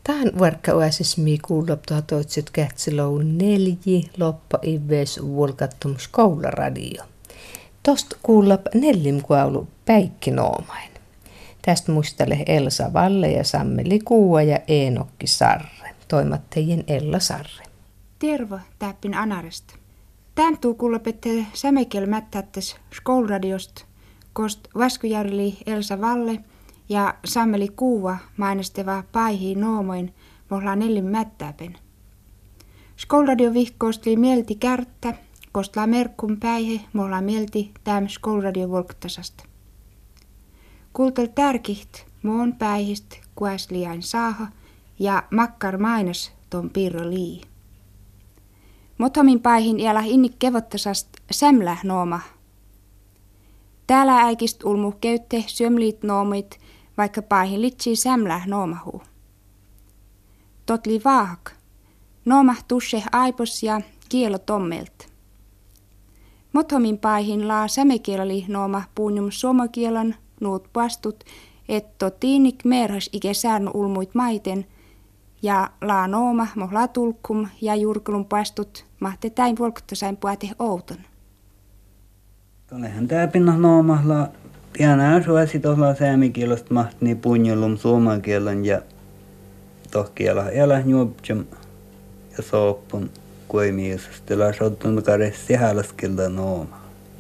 Tähän varkka oasismi kuuluu 1904 loppa ives vuolkattomus koularadio. Tosta kuuluu neljimkuaulu Päikki Noomain. Tästä muistele Elsa Valle ja Sammeli Kuua ja Eenokki Sarre. Toimattajien Ella Sarre. Tervo täppin Anaresta. Tän tuu kuulopette sämekel mättättäs skoulradiosta, kost Vaskujärli Elsa Valle ja Sammeli Kuua mainosteva Päihi Noomoin mohla neljin mättäpen. Skoulradio vihkoostli mielti kärttä, kostla merkkun päihe mohla mielti täm skoulradio volktasasta. Kultel tärkiht moon päihist kuäsliain saaha ja makkar mainos ton Pirro Lii. Motomin päihin jäällä inni kevottasast sämlä nooma. Täällä äikist ulmu käytte syömliit noomit, vaikka päihin litsii sämlä noomahuu. Totli vaahak. Nooma tusse aipos ja kielo tommelt. Motomin päihin laa sämekielali nooma puunjum suomakielan nuut pastut, etto tiinik merhas ike sään ulmuit maiten, ja laa nooma mohla tulkkum ja jurkulun pastut mahte täin volkottasain puate outon. Olehan tää pinna noomahla pianää suosi tohla säämikielosta mahtni punjolum suomakielan ja tohkiela elä juopjum ja sooppun kuimiisesta la sottun kares sihalaskilta nooma.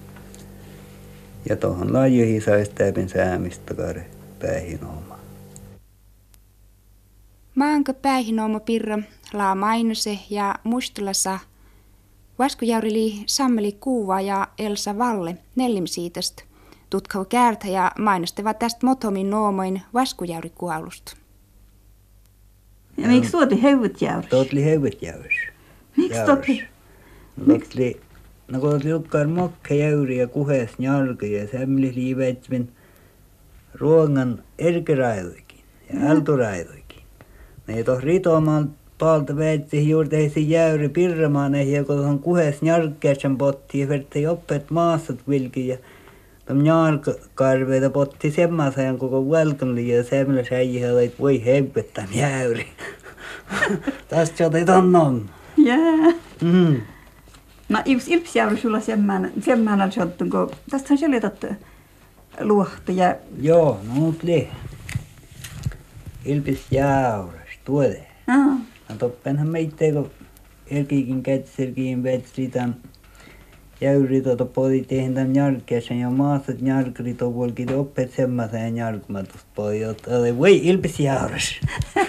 Ja tohon laajuihin sais täpin säämistä kare päihinooma. Maanka päihinooma Pirra laa mainose ja muistelasa Vaskujärli Sammeli Kuuva ja Elsa Valle nellimsiitosta tutkau käärtä ja mainosteva tästä motomin noomoin Vaskujärvi-kuaulusta. Ja miksi tuoti heivutjäyrys? Tuotli heivutjäyrys. Miksi tuoti? Miksi? No kun liukkar mokka jäyri ja kuhes njalka ja sämmli liivetsin ruongan erkeraidoikin ja älturaidoikin. Ne toh ritomaan paalta väitsi juuri heisi jäyri pirramaan ja kun on kuhes njalkkäisen potti ja vertei oppet maassat vilki ja tom njalkakarveita potti semmoisen koko välkönli ja sämmillä säijihän että voi heippettää jäyri. Tästä jotain tonnon. Jää. No ilpsjäyri sulla semmäänä sottun, kun tästähän seljetat luohta ja... Joo, nuutli. Ilpsjäyris, tuode. No toppenhan meitä, kun erkiikin kätserkiin vetsi tämän jäyri podi tehdä tämän njarkkeesen ja maasat njarkri tuolkin oppet semmoisen njarkmatusta podi, jotta voi ilpsjäyris.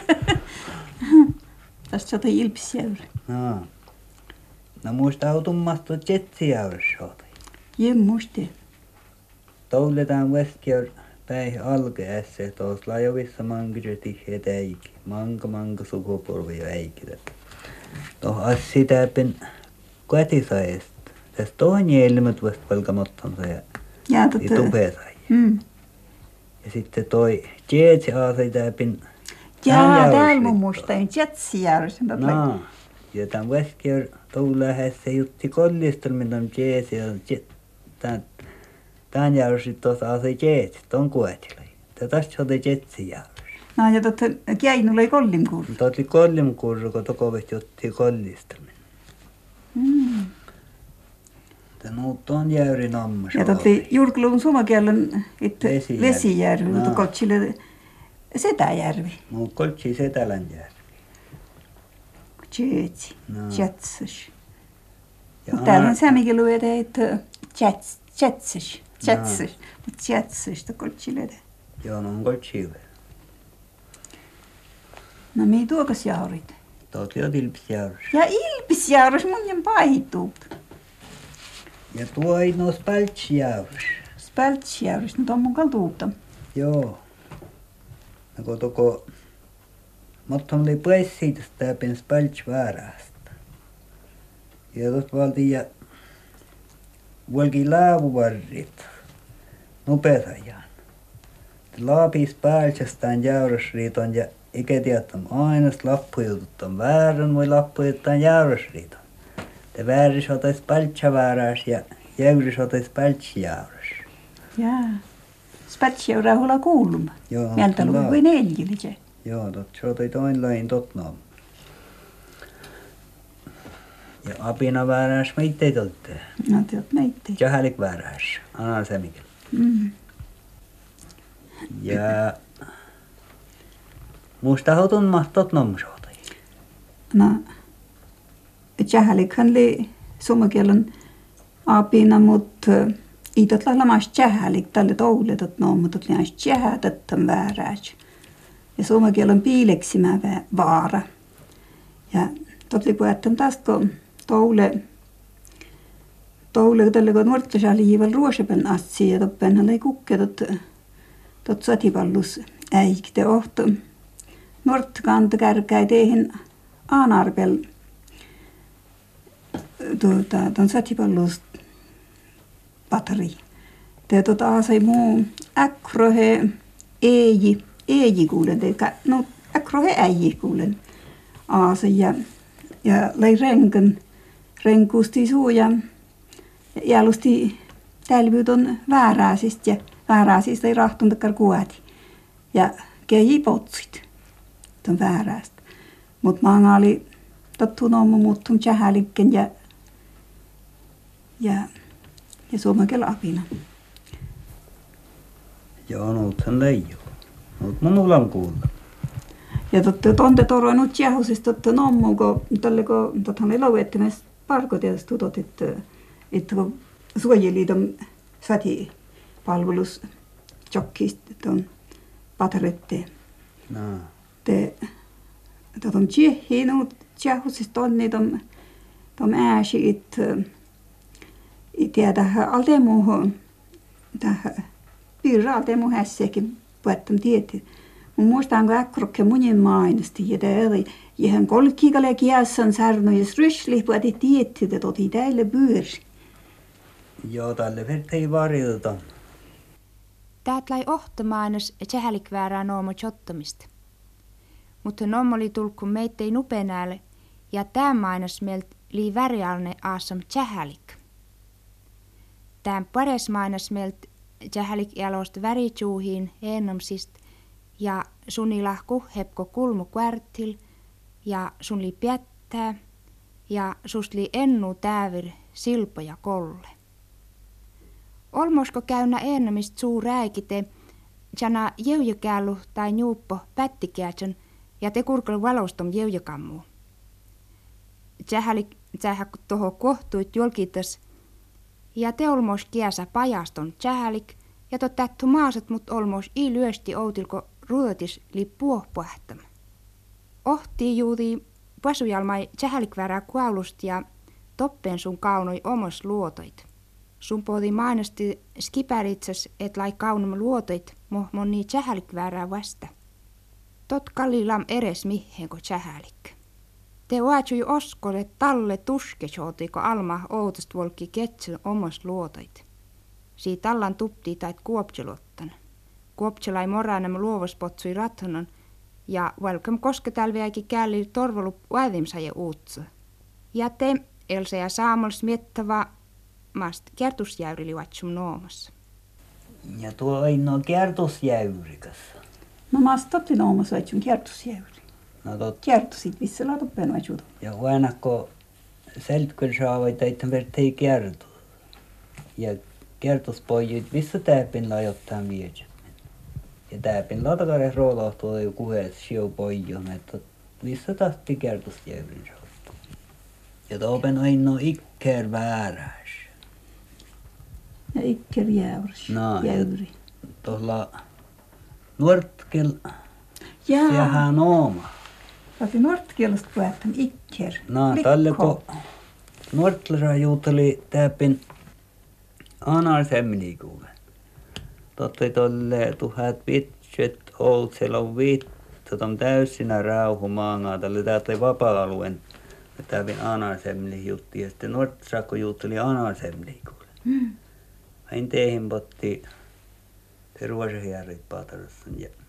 Tästä jotain ilpsjäyri. No muista autummasta jetsijäyris jotain. Jem muisti. Touletaan Westjär päih alkeessa, tuossa lajovissa mankireti etäiki. Manka sukupolvi ja äikitä. Tuohon assi täpin kotisaista. Tästä tohon ilmet vasta valkamottansa ja tupesai. Ja sitten toi jetsi aasai täpin. Jaa, täällä mun muistain jetsijäyris. No, ja tämän Westjär toulähdessä jutti kollistelmin tämän jetsi ja tämän jäyrisit tuossa aasai jetsi, ton kuetila. Tästä jotain jetsijäyris. No ja totta käinulla ei kollimkuurru. Totti kollimkuurru, kun tokovasti jutti kollistelmin. Nuut on jäyrin ammas. Ja totti jurkulun suomakielen vesijärvi, mutta kotsille Setäjärvi. No koltsi Setälänjärvi. Jetsi, jetsäs. Täällä on säämikin lueta, että jetsäs. Mutta jetsäs, to koltsille. Joo, no on koltsi. No mihin tuokas jaurit? Totti on ilpsjäyrys. Ja ilpsjäyrys mun jen paihituut. Ja tuo ei no spältsjäyrys. Spältsjäyrys, no tuon mun kaltuutta. Joo. No kun toko... Mutta oli pressiitasta täpin spältsväärasta. Ja tuosta valtiin ja... Vuolkin laavuvarrit. Nopesajan. Laapis päälsästään jäyrysriiton ja ikä tietää aina lappujutut on väärän, voi lappujuttaa jäyrysriiton. Te vääris otais spältsjävääräs ja jäyris otais spältsjäyrys. Jaa. Spältsjäyrää hulla kuuluma. Joo. Mieltä luku kuin neljäli se. Joo, se oli toinen lain totnaa. Ja apina vääräs meitä totte. No teot meitä. Jähälik vääräs, anna semikin. Ja musta hotun mahtot nomsotai. No, jähälikhän li suomakielen apina, mutta itot lallamas jähälik tälle touletot nommutot lians jähätettä vääräs. Ja suomakielen piileksimä vaara. Ja totli puhutaan tästä, kun toule tälle kun nuorttasali jiival ruosepen assi ja toppenhan ei kukke tot satipallus äikte ohto. Nuortkanta kärkäi teihin aanarpel ton satipallus patari. Te aasai muu äkrohe eeji kuulen, no äkrohe äiji kuulen aasai ja lai renkusti suu ja jäälusti tälvyyton vääräisistä ja vääräisistä ei rahtunut takkar kuoti. Ja keiji potsit ton vääräistä. Mut maanga oli tottu nomu muuttum jähälikken ja suomakel apina. Joo, nuuthan leiju. Nuut mun ulan kuulla. Ja tonte toroinut jähusista nommu, kun tothan ei lauettimes parko tietysti tutot, että kun suojeliiton sätipalvelus tjokkista ton patarette. No. Ton tjehiin nuut jähusista on niin ton ääsi, että tähän altemuhon, tähän piirra altemu hässäkin puettam tietty. Mun muistan, kun äkkrokke munin mainosti, ja täällä ihan kolkkiikalle kiassan sarnojas rysli, puhutti tietty, että otin täällä pyöri. Joo, tälle vertei varilta. Täät lai ohtomainos jähälik väärää noomo tjottomista. Mutta nommo oli tulkku meittei nupenäälle, ja tää mainos meiltä lii värialne aasam jähälik. Tään pares mainos meiltä jähälik jalost väritjuuhiin ennomsist, ja suni lahku hepko kulmu kvärtil, ja sun li pjättää, ja sust li ennu täävir silpo ja kolle. Olmosko käynnä ennomist suu rääkite, jana jeujekäälu tai juuppo pättikäätsön, ja te kurkel valostom jeujekammu. Jähälik sähäkku toho kohtuit julkitas, ja te olmos kiäsä pajaston jähälik, ja tättu maaset mut olmos i lyösti outilko ruotis li puohpuhtam. Ohtii juudi pasujalmai jähälikvärää kuaulust ja toppen sun kaunoi omos luotoit. Sun poodi mainosti skipäritsas et lai kaunum luotoit mohmon nii jähälikvärää vasta. Tot kallilam eres mihhenko jähälik. Te oatsui oskole talle tuskesjootiko alma outost volki ketsel omos luotoit. Sii tallan tuptii tait kuoptselottan. Kuoptselai moranem luovospotsui rathanon ja valkam kosketälviäkin kääli torvolu vaadimsaje uutsa. Ja te, Elsa ja Saamol smiettava mast kertusjäyrili vatsum noomassa. Ja tuo ainoa kertusjäyrikas. No maasta otti noomassa vatsum kertusjäyri. No tot. Kertusit missä laatoppen vatsuuta. Ja ainakaan seltkön saavai teitä vertei kertu. Ja kertuspojit missä täpin lajottaa viedä. Ja täpin latakare roolahtuu jo kuheet siu poijon, että missä tahti kertusjäyrin saattaa. Ja topen ainoa ikker vääräs. Ja ikker jäyri. No, jäyri. Tuolla nuortkel Jaa. sehän nooma. Vaikka nuortkielistä puhutaan ikker. No, tälle kun nuortlera juuteli täpin anarsemminikuuden. Totti tolle tuhat vitset outselo vittotam täysinä rauhumaangaa. Tälle täältä vapaa-alueen täpin anarsemmin jutti. Ja sitten nuortlera kun juuteli anarsemminikuuden. Ain teihin potti te ruosahjärrit paatarussan. Ja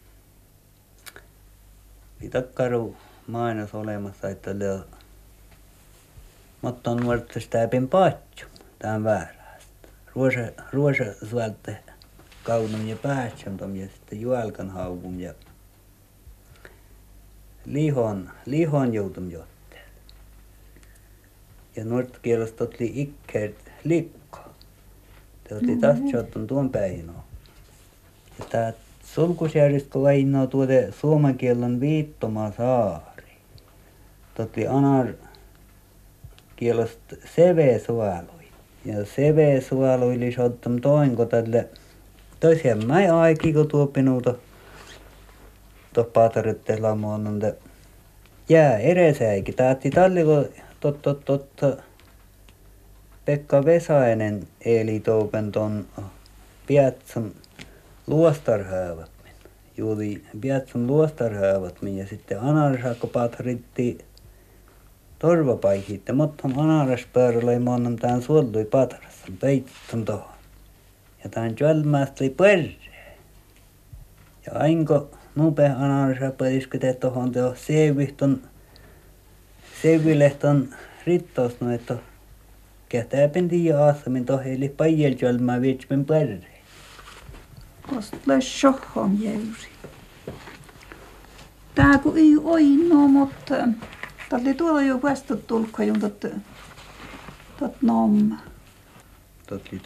takkaru mainos olemassa, että le mutta on nuorta täpin paatju. Tää on väärästä. Ruosa suolta kaunum ja päätsäntom ja sitten juolkan hauvum ja lihon joutum jotta. Ja nuortkielessä oli ikkeet likko. Te oli taas jottun tuon päihin. Ja tää sulkusjärjestö kun ainoa tuote suomen kielen viittoma saari. Totli anar kielestä CV-suolui. Ja CV-suolui oli sottam toinko tälle toiseen mäi aiki kun tuo pinuuta paataritteella muonnonta jää eresäikin. Taatti talliko totta Pekka Vesainen eli toupen ton Piatsan luostarhäävätmin. Juuri Piatsan luostarhäävätmin ja sitten Anarisakko paataritti torvapaihitte. Mutta Anaraspäärällä ei muonnon tämän suollui paatarassa. Peitton tohon. Ja tämän jälmästä oli perre. Ja ainko nupe Anaraspääriskete tohon teo seivylehton rittaus että kähtääpen tiiä aasamin tohon eli pajeljelmää vietsmen perre. Kostle shohom jäyri. Tää kun ei oino, mutta tälle tuolla jo vastat tulkkajun tot nomma. Totli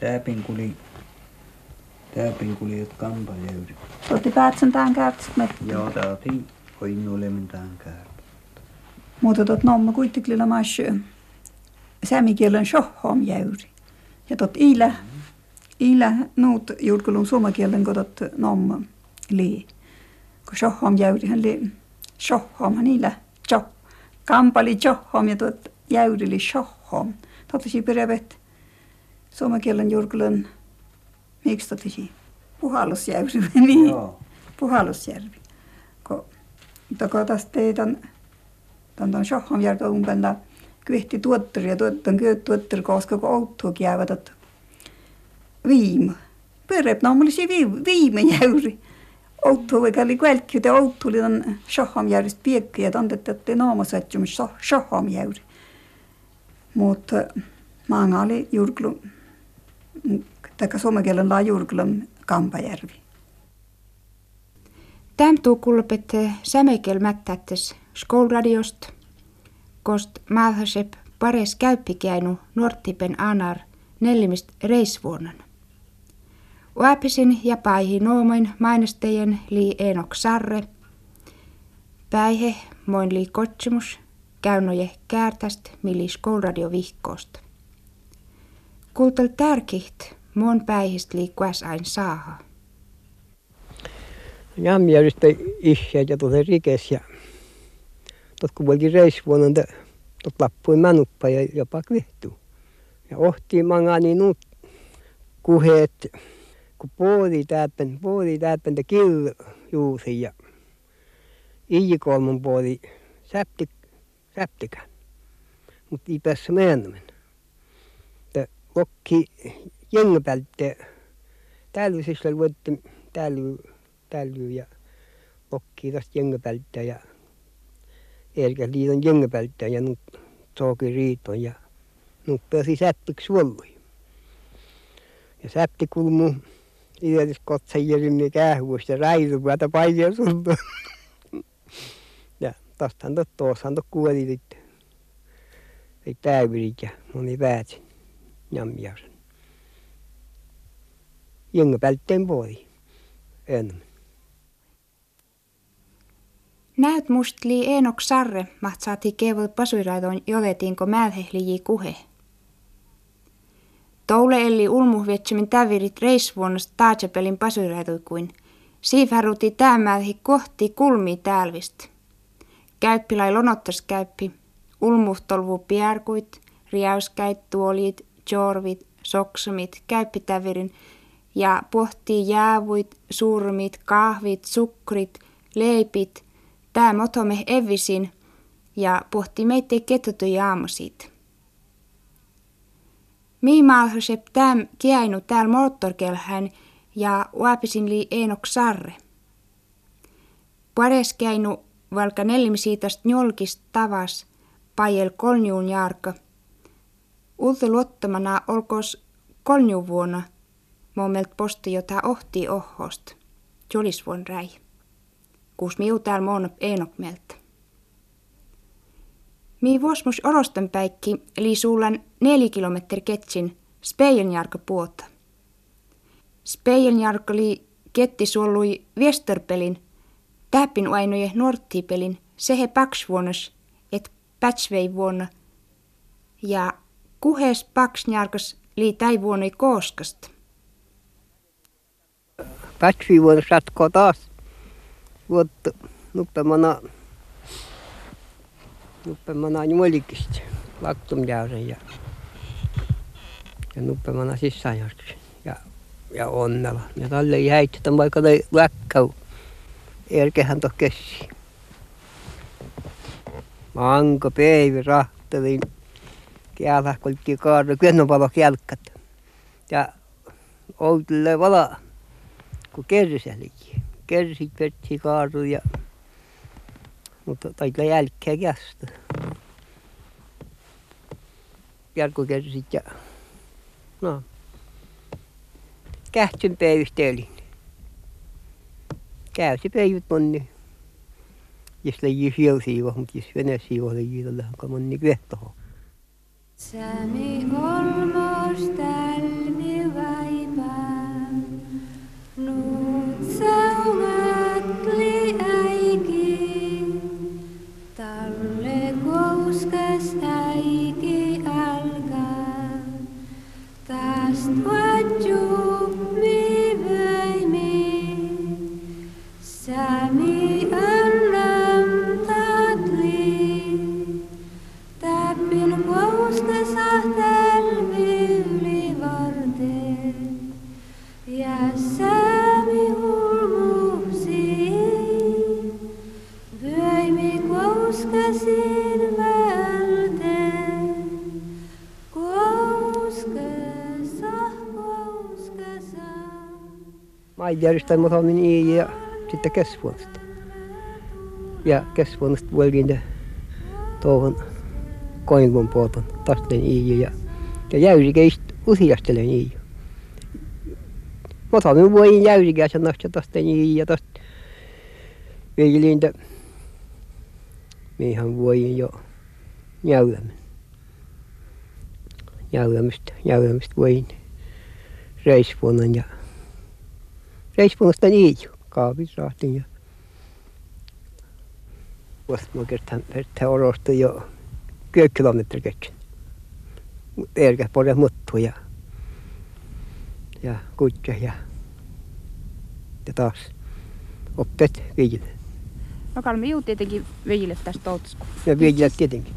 tääpinkuli jot kampa jäyri. Totti päätsen tään kärtsit met. Joo, tää otin oino olemin tään kärt. Mutta tot nomma kuitenkin mas säämikielen shohom jäyri. Ja tot ilä nuut julkulun suomakielen kun tot nomma lii. Kun shohom jäyrihän lii. Shohomhan ilä. Kampali shohom ja tot jäyrili shohom. Totesi perävet suomakielen julkulun miksi totesi puhallusjärvi. Niin. Joo. Puhallusjärvi. Kun taas teidän tämän shohomjärvi umpella kyhti tuottari ja tuottan tuottari koska kun outtuuk jäävät viime. Pyöreät naamallisia viime jäyri. Outtuuk oli kvelkki ja outtuuli tämän shohomjärvistä piekki ja tantettiin naamasatjumus shohomjärvi. Mutta maanga oli juurklu taikka suomenkielen laa juurklum Kampajärvi. Täm tuu kulpette sämekel mättättes skolradiost, kost maahasep pares käyppikäinu nuortipen anar nellimist reisvuonnan. Uäpisin ja paihi noomoin mainostejen lii Enok Sarre, päihe moin lii kotsimus, käynoje käärtäst mili skolradio vihkoosta. Kultal tärkiht mon päihist liikkuas ain saaha. Jämjärjestä isät ja tuossa rikes ja kun olikin reisvuonna, tot lappui manuppa ja jopa kvihtuu. Ja ohtiin mangani nuut kuheet, kun puoli täppen te juusi ja iikolmun puoli säptikän. Mutta ei päässä mennämään. Lokki jengpälte täällä sisällä voitte täällä ja lokki tästä jengpälte ja eikä liiton jengpälte ja nyt sooki riiton ja nyt pääsi säppiksi suollui. Ja säpti kulmu iälis kotsajärimni kähvuus ja räiluvuota paijaa sulta. Ja tostahan tuossahan kuoli sitten. Ei täyvirit ja moni päätsin. Jämjärven. Jengpältteen puoli. Enemmän. Näet mustli Enok Sarre, maht saati kevol pasuiraidon joletiinko määhehlijii kuhe. Toule eli ulmuhvietsemin tävirit reisvuonnosta taatsepelin pasuiraidoikuin. Siifäruti täämäähi kohti kulmii täälvist. Käyppilai lonottas käyppi. Ulmuhtolvu piärkuit, riauskäit, tuolit, jorvit, soksumit, käyppitävirin ja pohtii jäävuit, surmit, kahvit, sukrit, leipit, tää motome evisin ja pohtii meitä kettotu jaamosit. Miimaalhasep täm kiainu täällä moottorkelhän ja uapisin lii Enok Sarre. Pares käinu valka nelimisiitast njolkist tavas pajel kolnjuun jaarka. Ulte luottamana olkos kolnjuvuonna moomelt posti jota ohtii ohhost. Jolisvuon räi. Kuus miu täällä moonop Enok meltä. Mii vuosmus orostenpäikki eli suullan 4 kilometri ketsin Spejenjarka puolta. Spejenjarka oli ketti suollui Vesterpelin, täppin ainoje Norttipelin, sehe paksvuonnos, et pätsvei vuonna. Ja kuhes paksnjarkas lii täi vuonnoi kooskasta. Pätsvi vuonna satkoo taas vuotta nuppemana juolikista laktumjäären ja nuppemana sisäänjärksen ja onnella. Ja tälle jäitte tämän vaikka läkkäy. Erkehän toh kessi. Manko päivä rahtelin. Kielä kolkki kaarra, kynnopalo kielkät. Ja outille vala, kun kerselikin. Kersit petsi kaarru ja mutta taitla jälkeä kästä. Järkokersit ja no. Kähtsyn päivysteelin. Käysi päivät monni. Jos läji sielsiiva, mutta jos venesiiva läji tällä monni kehtoho. Sämi olmos tälmi vaipaa, nuut saumatli äiki, talle kouskas äiki alkaa, taast vatjuu mi vöimi, sämi annam tatli, täppin kouskas ahtelmi yli varten, ja sämi hulmusi, vöimi kouskasin välten, kouskasa. Maidjärjestä mä otin niin ja sitten kesvuonesta. Ja kesvuonesta vuolin tuohon koingon puolta tasten iiä ja jäysikeistä useastelen iiä. Mä otin vuolin jäysikäisen nasta tasten iiä ja tosta viilintä mihän vuolin jo jäylämistä vuolin reisvuonnan ja reisvuonnasta iiä kaavisrahtin ja vuosimokertaan orosta jo 10 kilometriä ketsin. Erkä pore muttu ja kutja ja taas opet viijille. No kalmi juu tietenkin viijille tästä toutsku. Ja viijille tietenkin.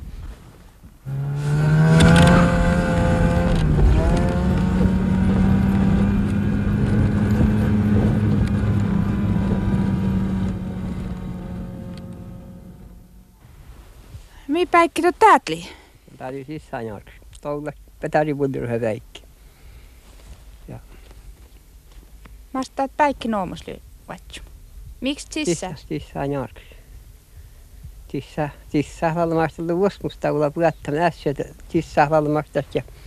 Mi päikki tuo täältä? Tää oli sisään jarksi. Tuolla petari vuodiröhä väikki. Mä sitä päikki noomas vatju. Miksi sisään? Sisään jarksi. Sisään halmasta oli vuosmusta olla puhuttamaan äsken, että sisään halmasta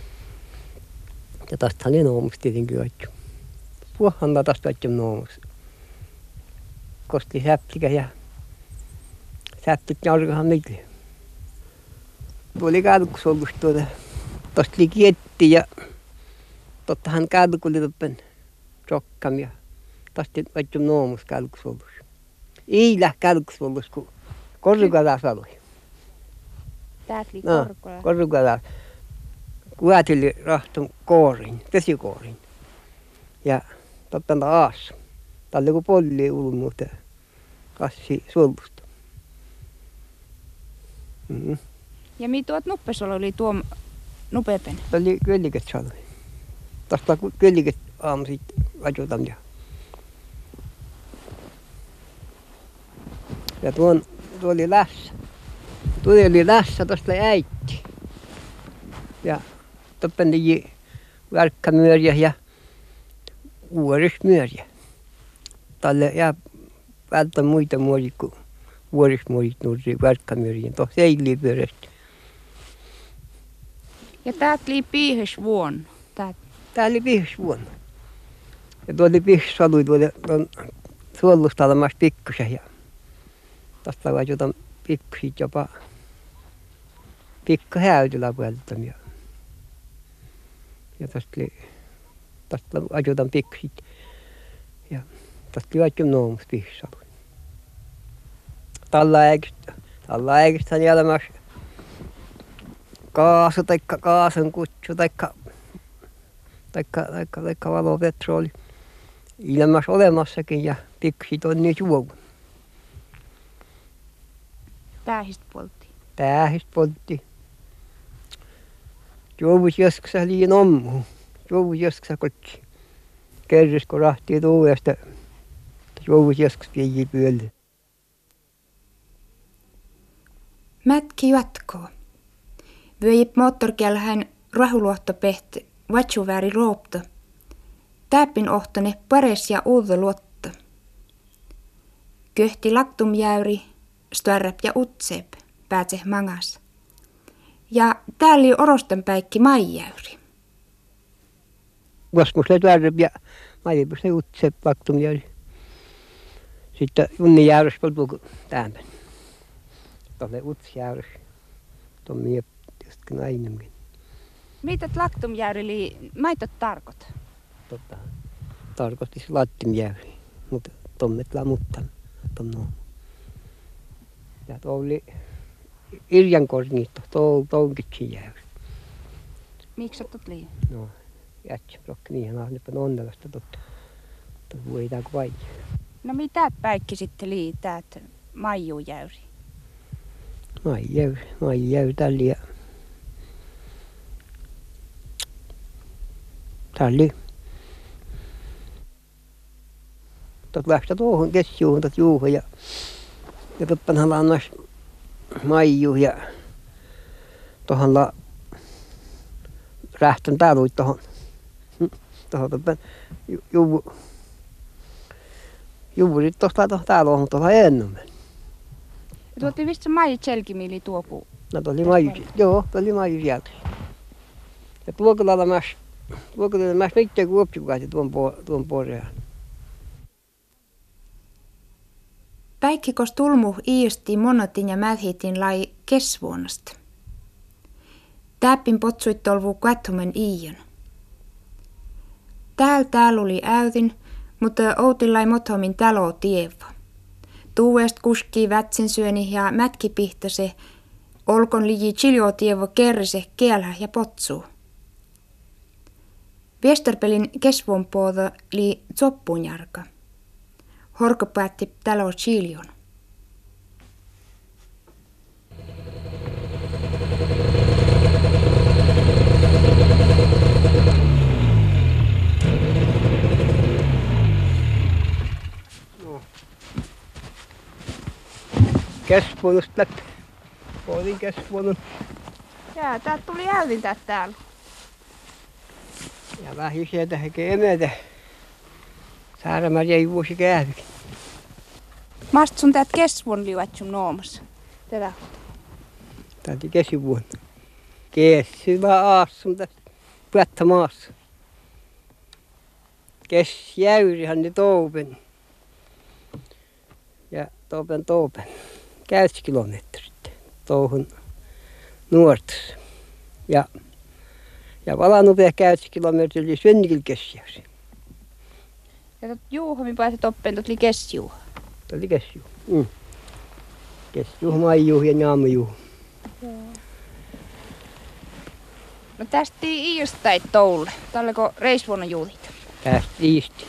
ja tästä oli noomus tietenkin vatju. Puhanda tästä vatju noomus. Kosti säpplikä ja säpplit jalkahan mitään. Tuli kalkusolus tuota. Tosta oli kietti ja tottahan kalkuli tuppen rokkam ja tosta vatju noomus kalkusolus. Ei lähe kalkusolus, kun korrukalas alui. Täältä oli No, korkola. korrukalas. Kuvatili rahtun koorin, pesikoorin. Ja tottan aassa. Tällä kun polli ulmuuta kassi solusta. Mm-hmm. Ja mi tuot nuppesolo oli tuo nupepen? Tämä oli kylliket salvi. Tästä kylliket aamu sitten vajutan ja tuo oli lässä. Tuo oli lässä, tuosta äitti. Ja toppen teki värkkämyöriä ja vuorismyöriä. Tälle jää välttä muita muoria kuin vuorismuorit nuorisia värkkämyöriä. Tuossa seilii pyörästä. Ja täältä oli piihes vuonna. Tää oli pihdysvuonna. Ja tuo oli pihdyssalui tuon suolusta olemassa pikkusen ja tästä vajutan pikkusit jopa pikka häytillä puoleltaan ja tästä ajoitan pikkusit ja tästä lyötkin noomus pihsalla. Tällä äikistähän jälmässä kaasu taikka kaasun kutsu taikka valopetroli ilmassa olemassakin ja pikkusit on niin juovu. Päähistä poltti. Päähistä poltti. Juovus joskus liian ommu. Juovus joskus kotsi. Kerros kun rahtii tuudesta. Juovus joskus pieni pyölle. Mätki jatkoo. Vyöjip moottorkielhän rahuluottopeht vatsuvääri roopto. Täppin ohtone pares ja uudо luotto. Köhti laktumjäyri, störräp ja utsep, päätse mangas. Ja täällä oli orostenpäikki maijäyri. Kosmosle störräp ja maijäyri utsep laktumjäyri. Sitten Junni jäyrys poltuu tämän. Tuolle utsjäyrys. Tuon mie joskin ainemmin. Mitä laktumjäyri oli maitot tarkot? Tarkoitti se lattimjäyri, mutta tommet lamuttan. Ja tuo oli Irjankorniitto, tuon kitsijäyri. Miksi olet liian? No, jätsäblokki, niinhän ahnepan onnellasta totta. Voidaan kuin vain. No mitä päikki sitten liität maijujäyri? Maijäyri tällä ja tällä. Tot lähtee tuohon kesjuuhun tot juuhun ja toppanhan lannas maijuh ja tuohon rähtän täällä tuohon. Tuohon toppan juurit tuosta täällä on tuolla enemmän. Ja tuotti vist maijit selkimiili tuoku? No tuo oli maijit, joo, tuo oli maijit jälkeen. Ja tuokolalla mä mitään kuopsukaisi tuon poreaan. Päikkikos tulmu iisti monotin ja mäthitin lai kesvuonnasta. Täppin potsuit tolvuu kattomen iion. Täällä oli äytin, mutta outillai mothomin talo tieva. Tuuest kuskii vätsin syöni ja mätki pihtase, olkon liji chiljo tievo kerrise kielhä ja potsuu. Viesterpelin kesvon puolta li tsoppuun jarka. Horko päätti talo chiljon. Kesvuonnosta läpi. Olin kesvuonnon. Jaa, täältä tuli äytin täällä. Ja vähän sieltä heke emetä. Säärämäri ei vuosi käyvikin. Mast sun täät kesvon liuat sun noomassa. Tätä. Täältä kesivuonna. Kesivä aassun tästä päättä maassa. Kesjäyrihän ne toupen. Ja toupen. 10 kilometrit touhun nuortassa. Ja valanupea 10 kilometrit oli Svennikil kesjäysi. Ja tot juuhomi pääset oppeen, tot li kesjuuha. Tuo oli kesjuh. Kesjuh, maijuh ja naamujuh. No tästä iistai toulle. Tälleko reisvuonna juulit? Tästä iisti.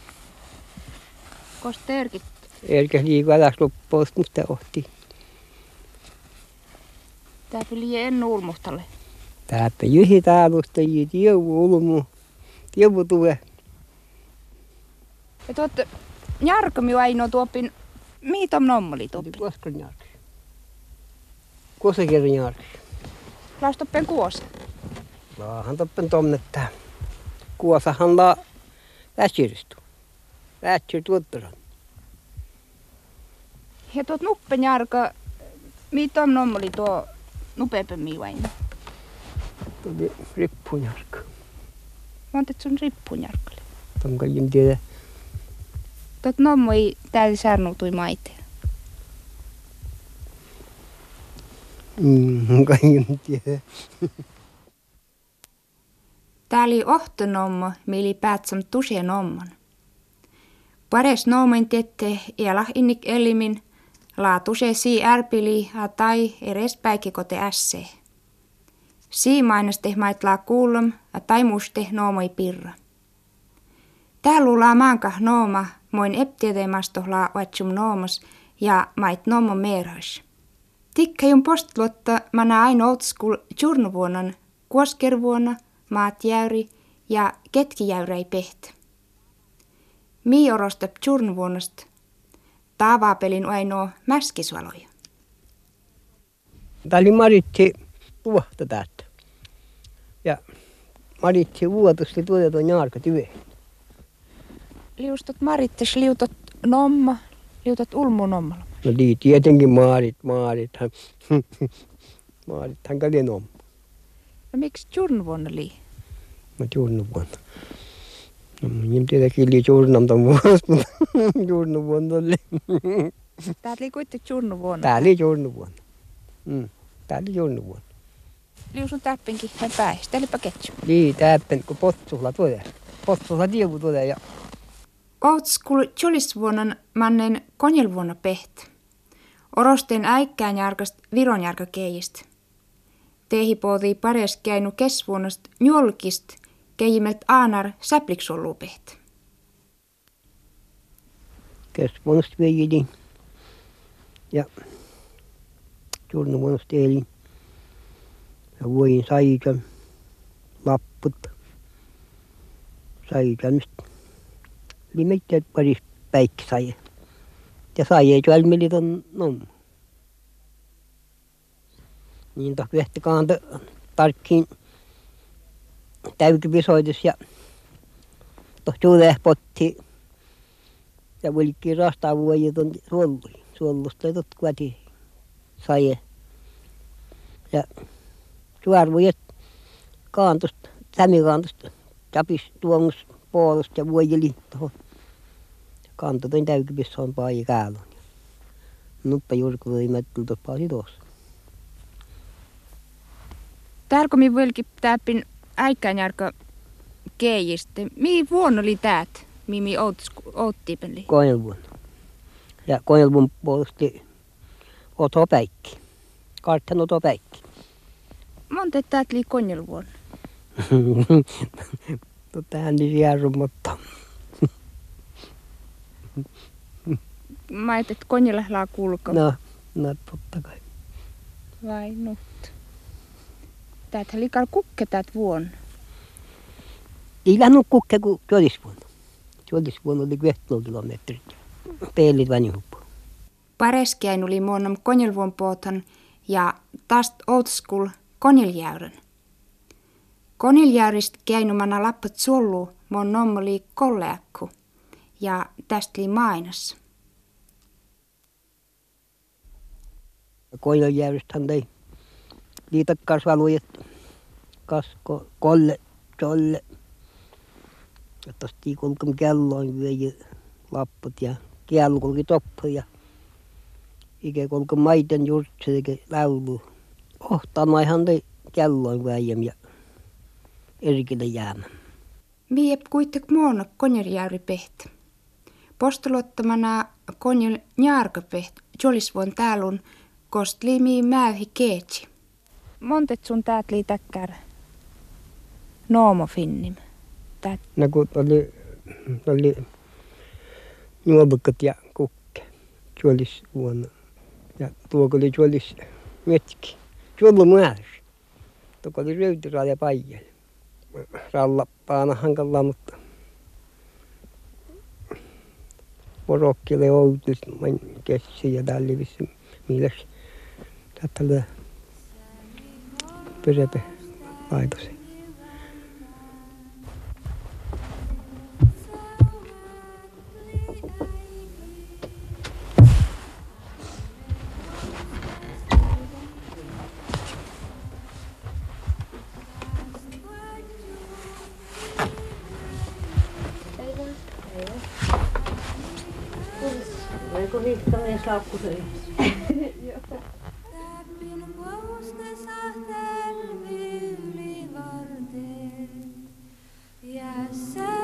Kosta terkit? Eikä liikaa äläs loppuus, mutta ohti. Tää pili en ulmuhtalle. Tääpä jyhi täälusta jii tievu ulmu. Tievu tuve. Ja tuot jarkami ainoa tuopin, miitom nommali tuopin? Koskan jarki. Kosakerran jarki. Laus toppen kuosa. Laahan toppen tomnetta. Kuosahan laa väsiristu. Väsir tuottaran. Ja tuot nuppen jarka, miitom nommali tuo nupepen miivain? Tuo oli rippuun jarka. Montet sun rippuun jarkalle? Tuon kaiken tiedä. Tuot nommoi täällä särnutui maiteen. Kaiken tiedä. Tää oli ohtonommo, mili päätsam tusien nommon. Pares nomoin tiette iälah innik elimin, laatuse sii ärpili tai eres päikikote ässe. Sii mainaste maitlaa kuullom tai muste noomoi pirra. Tää luulaa maankah nooma, moin eptieteemastohlaa vatsum noomos ja mait noomon meerhais. Tikkajun postluotta mana aina old school tjurnuvuonnon, kuoskervuonna, maatjäyri ja ketkijäyräi peht. Mii orostap tjurnuvuonnosta. Taavaapelin ainoa mäskisvaloja. Tää oli Maritsi tuohta täältä. Ja Maritsi vuotusti tuoteton jaarka työ. Liustot Marittes liutot nomma, liutot ulmu nommalla. No niin, tietenkin Maarithan. Maarithan kävi nomma. No miksi tjurnuvuonna lii? No tjurnuvuonna. No minä tietenkin lii tjurnamtan vuosi, mutta tjurnuvuonna oli. Tää oli kuitenkin tjurnuvuonna. Tää oli tjurnuvuonna. Tää oli tjurnuvuonna. Liusun täppinkin hän päihis. Täälipä ketju. Niin, täppen, kun potsuhla tulee. Potsuhla tievu tulee ja... Old school tjulisvuonnon mannen konjelvuonna peht. Orosteen äikkään jarkast viron jarka keijist. Tehi pooti pares käynu kesvuonnost njolkist keijimelt aanar säpliksollu peht. Kesvuonnosta veijilin. Ja tjurnuvuonnosta elin. Ja voin saikan, lapput, saikamista. Eli meitä paris päikki sai. Ja sai ei tuolla meli ton nommu. Niin toh vyöhti kaanta tarkkiin täykypisoitus ja toh juulee potti. Ja volikkiin rastaa vuoja ton suollui. Suollusta ei tot kuoti sai. Ja suorvujet kaantosta, sämikaantosta, tapis tuongus puolusta ja vuojeli tuohon. Kantotoin täykypissä on paaji käälon. Nuppa jurku ei mättyltä paasi tuossa. Täällä kun minä voilkin täppin äikkään jarka keijistä. Mihin vuonna oli täät? Mihin oottiipen li? Konelvuonna. Ja konelvun puolusti oto päikki. Karttan oto päikki. Monta täät li konjelvuonna? Tähän niin järru, mutta... Mä ajattelin, että konjella kulko. No totta kai. Vai nyt? Täältä liikalla kukke täät vuonna. Ei lähnyt kukke kuin Tjolisvuonna. Tjolisvuonna oli 20 kilometrit. Peelit vanjuhuppu. Pareskiain oli muonnam konjelvuon pootan ja taas old school konjeljäyrän. Konjeljäyristä käinumana lappat sollu mon nommoli kolleakku ja tästä li mainas. Konjeljäyristähän tei liitakkarsvalujet, kasko, kolle, jolle. Ja tosta kulkem kelloin vyöjä lapput ja kielu kulki toppu ja ikä kulkem maiten jurtse eikä laulu. Ohtaanaihan tei kelloin väijäm ja erkille jäämä. Miep kuitenkin muonna konjeljäyri peht. Postulottamana konjel njaarka peht, jolisvuon täälun kostliimi mäyhi keetsi. Montet sun täät lii täkkär noomo finnim. No kun oli juovukat ja kukke juolisvuonna. Ja tuo oli juolis metki. Juolu määrs. Tuo oli röytyraa ja paijel. Ralla paana hankalla, mutta porokkille outis kessi ja tälli vissi mielestä. Tätä lyö pyräpä laitosi. Voiko Vihkameen saappu söi? Joo. jässämi